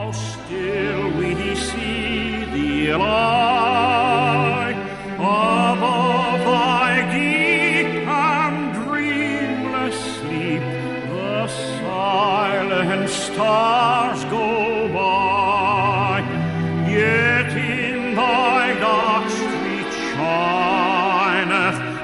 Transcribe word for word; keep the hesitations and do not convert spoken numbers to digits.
still we see thee lie above thy deep and dreamless sleep. The silent stars go by, yet in thy dark street shineth